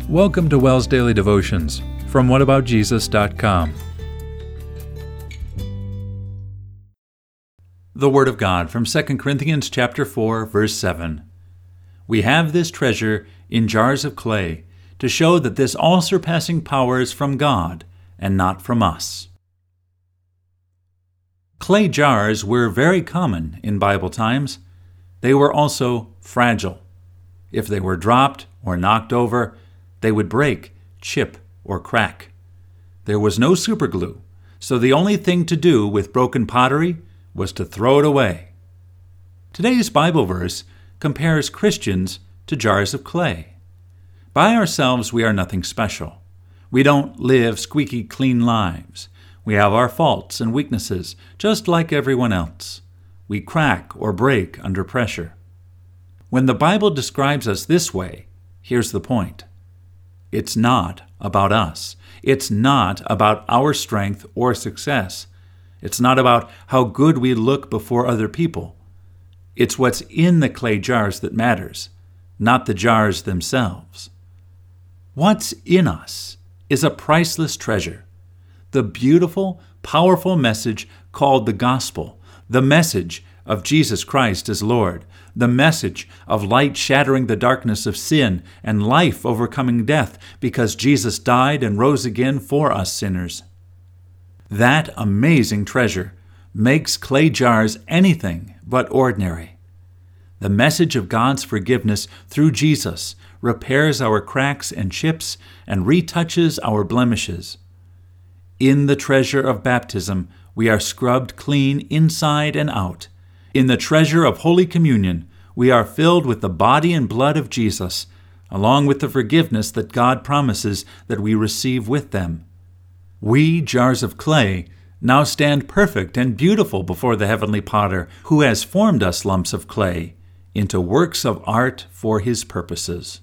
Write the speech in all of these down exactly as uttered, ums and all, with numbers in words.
Welcome to WELS Daily Devotions from what about jesus dot com. The Word of God from Second Corinthians chapter four, verse seven. We have this treasure in jars of clay to show that this all-surpassing power is from God and not from us. Clay jars were very common in Bible times. They were also fragile. If they were dropped or knocked over, they would break, chip, or crack. There was no superglue, so the only thing to do with broken pottery was to throw it away. Today's Bible verse compares Christians to jars of clay. By ourselves, we are nothing special. We don't live squeaky clean lives. We have our faults and weaknesses, just like everyone else. We crack or break under pressure. When the Bible describes us this way, here's the point. It's not about us. It's not about our strength or success. It's not about how good we look before other people. It's what's in the clay jars that matters, not the jars themselves. What's in us is a priceless treasure. The beautiful, powerful message called the gospel, the message of Jesus Christ as Lord, the message of light shattering the darkness of sin and life overcoming death because Jesus died and rose again for us sinners. That amazing treasure makes clay jars anything but ordinary. The message of God's forgiveness through Jesus repairs our cracks and chips and retouches our blemishes. In the treasure of baptism, we are scrubbed clean inside and out. In the treasure of Holy Communion, we are filled with the body and blood of Jesus, along with the forgiveness that God promises that we receive with them. We, jars of clay, now stand perfect and beautiful before the Heavenly Potter, who has formed us lumps of clay into works of art for His purposes.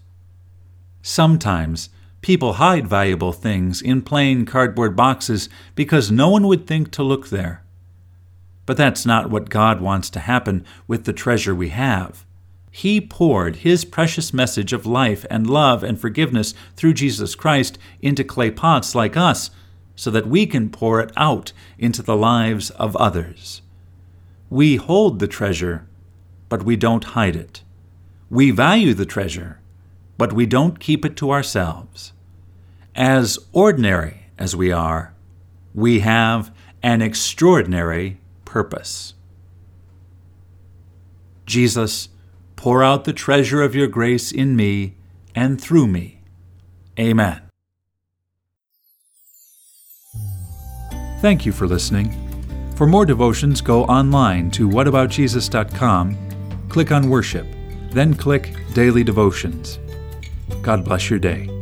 Sometimes, people hide valuable things in plain cardboard boxes because no one would think to look there. But that's not what God wants to happen with the treasure we have. He poured His precious message of life and love and forgiveness through Jesus Christ into clay pots like us so that we can pour it out into the lives of others. We hold the treasure, but we don't hide it. We value the treasure, but we don't keep it to ourselves. As ordinary as we are, we have an extraordinary purpose. Jesus, pour out the treasure of your grace in me and through me. Amen. Thank you for listening. For more devotions, go online to what about jesus dot com, click on Worship, then click Daily Devotions. God bless your day.